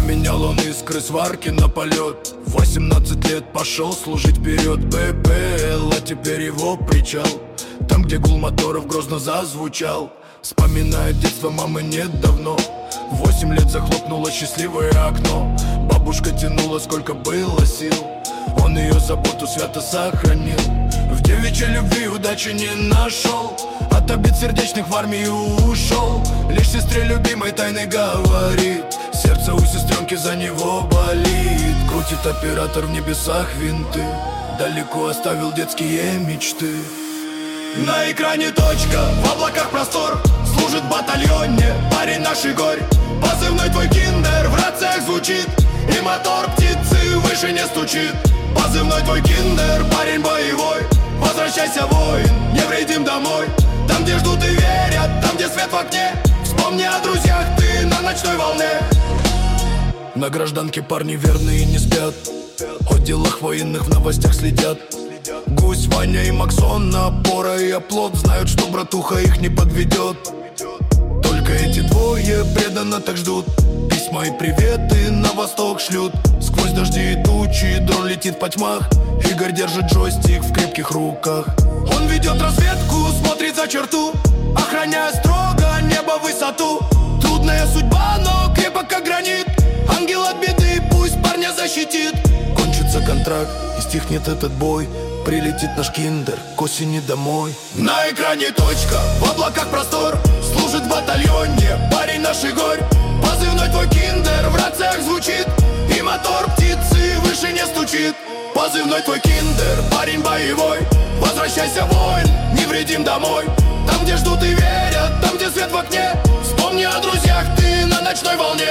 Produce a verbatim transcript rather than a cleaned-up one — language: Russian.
Променял он искры сварки на полет. Восемнадцать лет пошел служить вперед. БПЛ, а теперь его причал. Там, где гул моторов грозно зазвучал. Вспоминает детство, мамы нет давно. Восемь лет захлопнуло счастливое окно. Бабушка тянула, сколько было сил. Он ее заботу свято сохранил. В девичьей любви удачи не нашел. От обид сердечных в армию ушел. Лишь сестре любимой тайны говорит. Сердце у сестренки за него болит. Крутит оператор в небесах винты. Далеко оставил детские мечты. На экране точка, в облаках простор. Служит в батальоне парень наш Игорь. Позывной твой киндер в рациях звучит. И мотор птицы выше не стучит. Позывной твой киндер, парень боевой. Возвращайся, воин, невредим домой. Там, где ждут и верят, там, где свет в окне. Вспомни о друзьях, ты на ночной волне. На гражданке парни верные не спят. О делах военных в новостях следят. Гусь, Ваня и Максон, опора и оплот. Знают, что братуха их не подведет. Только эти двое преданно так ждут. Письма и приветы на восток шлют. Сквозь дожди и тучи дрон летит по тьмах. Игорь держит джойстик в крепких руках. Он ведет разведку, смотрит за черту, охраняя строго небо, высоту. Трудная судьба, но крепок как гранит. Ангел от беды пусть парня защитит. Кончится контракт и стихнет этот бой. Прилетит наш киндер к осени домой. На экране точка, в облаках простор. Служит в батальоне парень наш Игорь. Позывной твой киндер в рациях звучит. И мотор птицы выше не стучит. Позывной твой киндер, парень боевой. Возвращайся, воин, невредим домой. Там, где ждут и верят, там, где свет в окне. Вспомни о друзьях, ты на ночной волне.